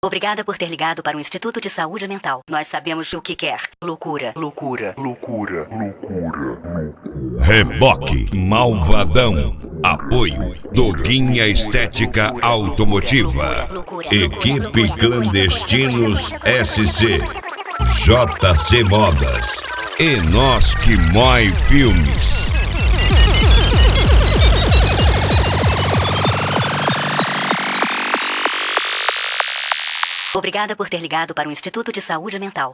Obrigada por ter ligado para o Instituto de Saúde Mental. Nós sabemos o que quer. Loucura. Loucura. Loucura. Loucura. Reboque Malvadão. Apoio Doguinha Estética Automotiva. Equipe Clandestinos SC. JC Modas. E Nós Que Mói Filmes. Obrigada por ter ligado para o Instituto de Saúde Mental.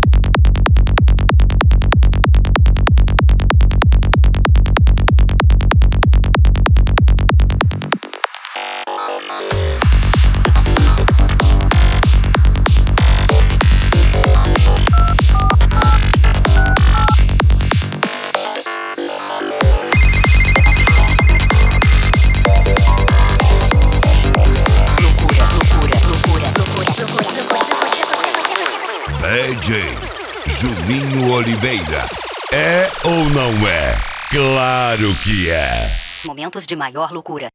DJ Juninho Oliveira. É ou não é? Claro que é. Momentos de maior loucura.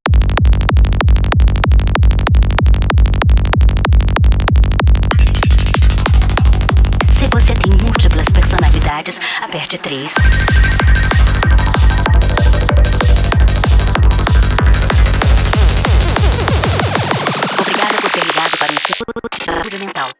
Se você tem múltiplas personalidades, aperte 3. Obrigada por ter ligado para o Instituto de Saúde Mental.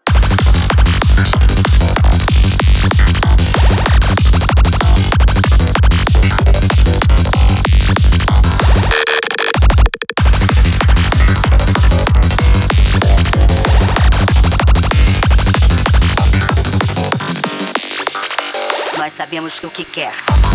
Nós sabemos o que quer.